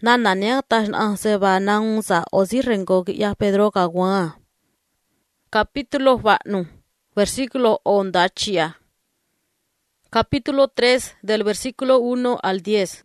Nanania tashan se va naunza osi rengo ya Pedro kagwa. Capítulo vanu, versículo ondachia. Capítulo 3 del versículo 1 al 10.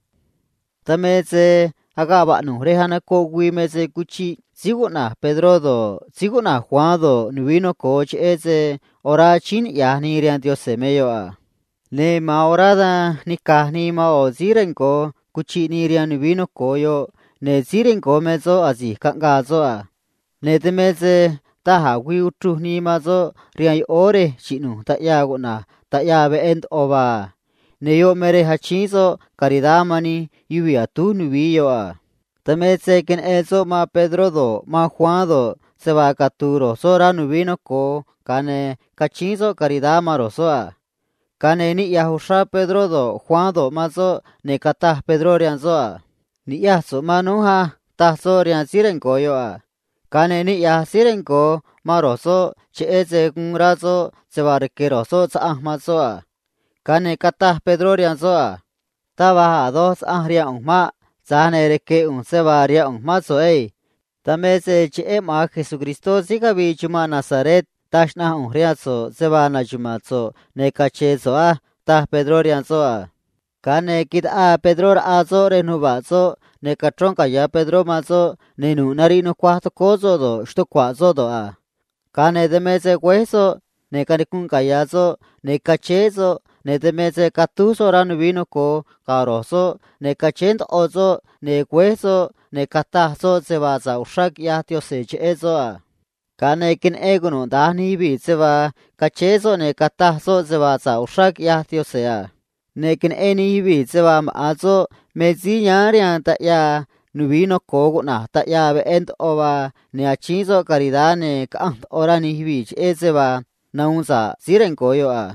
Tameze agaba no rehana ko meze kuchi siguna Pedro do siguna Juan do nuino coach eze ora chin ya ni rian Dios semeyo a. Ne ma orada ni kahni ma o zirenko kuchi ni rian nuino koyo ne zirenko mezo azi kanga zo a. Ne temeze ta ha wi utru ni ma zo rian ore chinu ta ya guna ta ya be end ova. Ne yo mere hachizo caridamani yuvi atu nuviyo a. Tameze ken eso ma Pedro do ma Juan do se va caturo sora nuvino ko kane kachizo caridamaro so a. Kane ni yahusha Pedro do Juan do mazo ne kata Pedro rian so a. Ni yaso manuha ta so rian sirenko yo a. Kane ni ya sirenko maroso che eze kunrazo se va requeroso sa ahmazo a. Kane kata Pedro rian soa. Taba a dos ahria ma. Zane reke sevaria ma so ei. Tamese che ma Jesucristo siga bi chuma Nazaret. Tashna ria so sevana chuma so. Ne kache soa. Ta Pedro rian soa. Kane kit a Pedro a so renuba so. Ne katron kaya Pedro ma so. Ne nu nari no kwato kozo do. Shto kwazo do a. Kane demese kweso. Ne kanikun kaya so. Ne kache so. Ne temeze katuso ran vino ko karoso ne kachent ozo ne kueso ne kataso se va za ushak ya tio se chezo a. Kane kin egono dani bi se va kachezo ne kataso se va za ushak ya tio se a. Ne kin eni bi se va maazo mezi nyarian ta ya nuvino ko na ta ya be end ova ne achizo caridad ne kant orani bi se va naunza siren koyo a.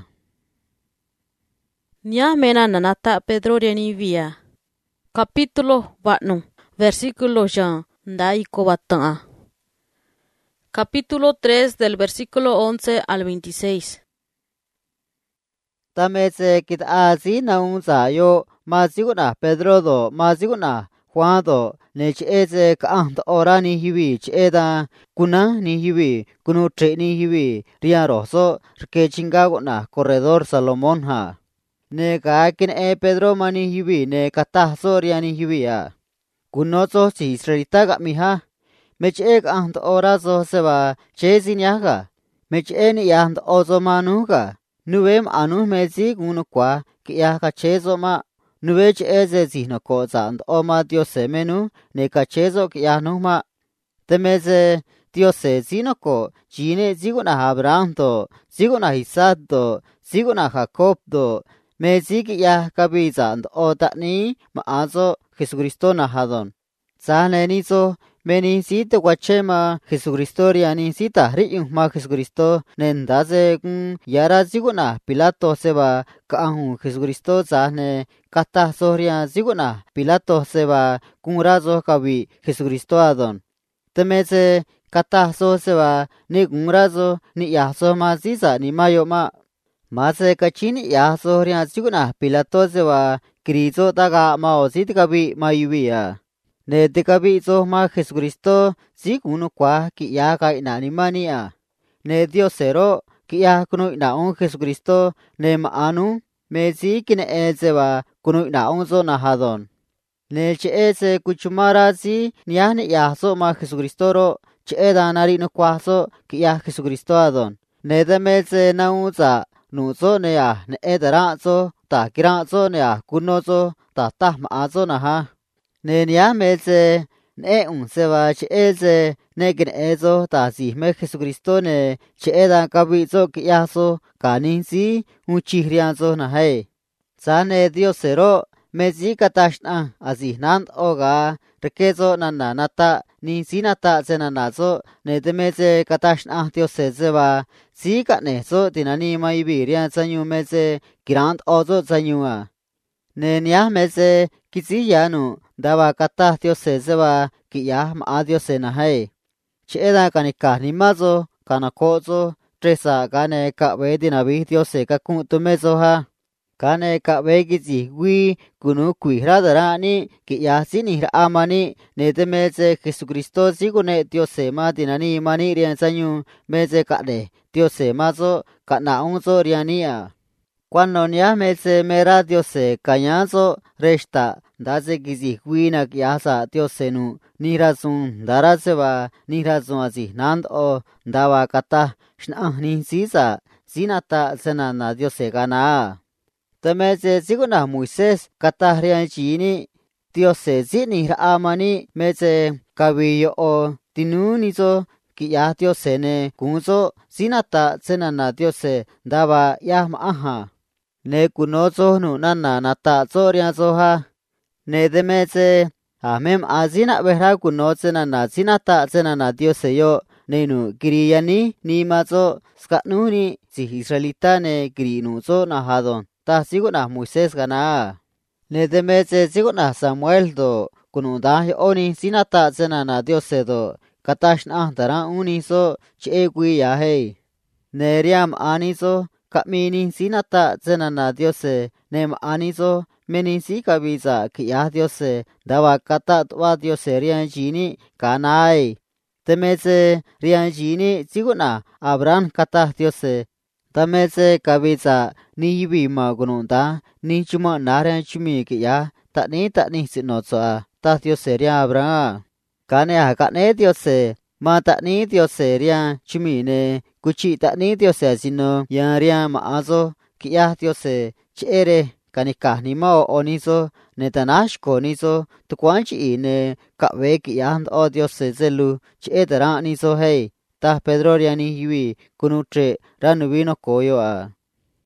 Nia mena nanata Pedro via. Capítulo vanu, versículo Jean, ndaiko batan. Capítulo 3 del versículo 11 al 26. Tameze kit azi naunza yo maziguna Pedro do maziguna Juan do nech eze kaant orani hiwi cheda kuna ni hiwi kunu tre ni hiwi ria roso ke chingago na corredor Salomón ha. Ne kakin Pedro mani hiwi ne kata soriani hiwi a. Kunozo si Israelita ga miha. Mech ek ant orazo seba chezin yaga. Mech eni ant ozo manuga. Nuwem anu mezi gunu kwa ki yaga chezo ma. Nuwech eze zihno koza ant oma diose menu ne kachezo ki yahnu ma. Temeze diose zino ko jine ziguna Abraham do, ziguna Isaac do, ziguna Jacob do. Meziki ya kabiza o takni maazo Jesucristo na hadon. Zane nizo meni sita guachema Jesucristo riani sita riyung ma Jesucristo nendaze yara ziguna Pilato seba kaahun Jesucristo zane kata soria ziguna Pilato seba razo kabi Jesucristo adon. Temeze kata so seba ni razo ni yaso ma ziza ni mayo ma. Mase kachini ya sohriya siguna Pilato sewa Cristo taga mao sitikabi mayubiya. Ne tikabi so ma Jesucristo sigunu kwa ki ya ka inanimani a. Ne Diosero ki ya kunu inaon Jesucristo ne maanu me si kine sewa kunu inaon so na hadon. Ne che ese kuchumara si niani ya so ma Jesucristo ro che danari no kwa so ki ya Jesucristo adon. Ne demeze nauza nuzo ne ya ne edarazo ta kirazo ne ya kunozo ta tahmaazo na ha. Ne niya meze ne unseva che eze ne gen ezo ta si me Jesucristo ne che edan kabizo ki yaso kaninsi uchihriazo na hai. Zane Diosero mezi katashna azihnant oga rekezo nananata ni sinata zenanazo ne demeze katashna Diosezeva si kanezo tinani maibirian zanyu meze girant ozo zanyua. Ne niya meze kizi yanu dava kata Diosezeva ki ya maa Diosena hai. Che eda kanika nimazo kanakozo tresa gane ka wedi nabi Diose kakun tumezo ha. Cả này cả về cái gì quy cunu quỷ ra đó ni cái giá sĩ ni ra amani ne te me che Jesus Christo si cô này tiêu sẻ mà thì nani mani riêng sa nhu me che cả để tiêu sẻ mà cho cả na ông cho riêng ni à quan non ya me che me ra tiêu sẻ cả nhà cho resta đã che cái gì quy na cái giá sa tiêu sẻ nu ni ra sun đã ra che ba ni ra sun gì nand o đã wa kata shna ni si sa zinata sena na tiêu sẻ cả na Tame che siguna Moises kata rian chini Dios se zini amani me che kawiyo o tinuni zo ki ya Dios se ne kunzo sinata cenana Dios se daba ya maaha ne kuno zo nu nana nata zo rian zo ha ne de me che amem azina behra kuno cenana sinata cenana Dios se yo ne nu kiriyani ni ma zo skatnuni si Israelita ne kirinu zo na hadon ta siguna Moises gana ne de me che siguna Samuel do kununda oni sinata cenana Dios se do katashna dara uni so che gui ya hey ne riam ani so kamini sinata cenana Dios se ne ani so meni si kabisa ki ya Dios se dawa kata wa Dios se rian jini kanai te me che rian jini siguna Abraham kata Dios se Tame se kabisa ni yibi ma gununda ni chuma naran chumi ki ya ta ni sino so ta Dios seria abra kane ha kane Dios se ma ta ni Dios seria chumi ne kuchi ta ni Dios se sino ya ria ma azo ki ya Dios se chere kanika ni ma oni so ne tanash ko ni so tu kwan chi ne ka we ki ya o Dios se zelu che dara ni so hey ta Pedro riani hiwi kunutre ranubino koyo a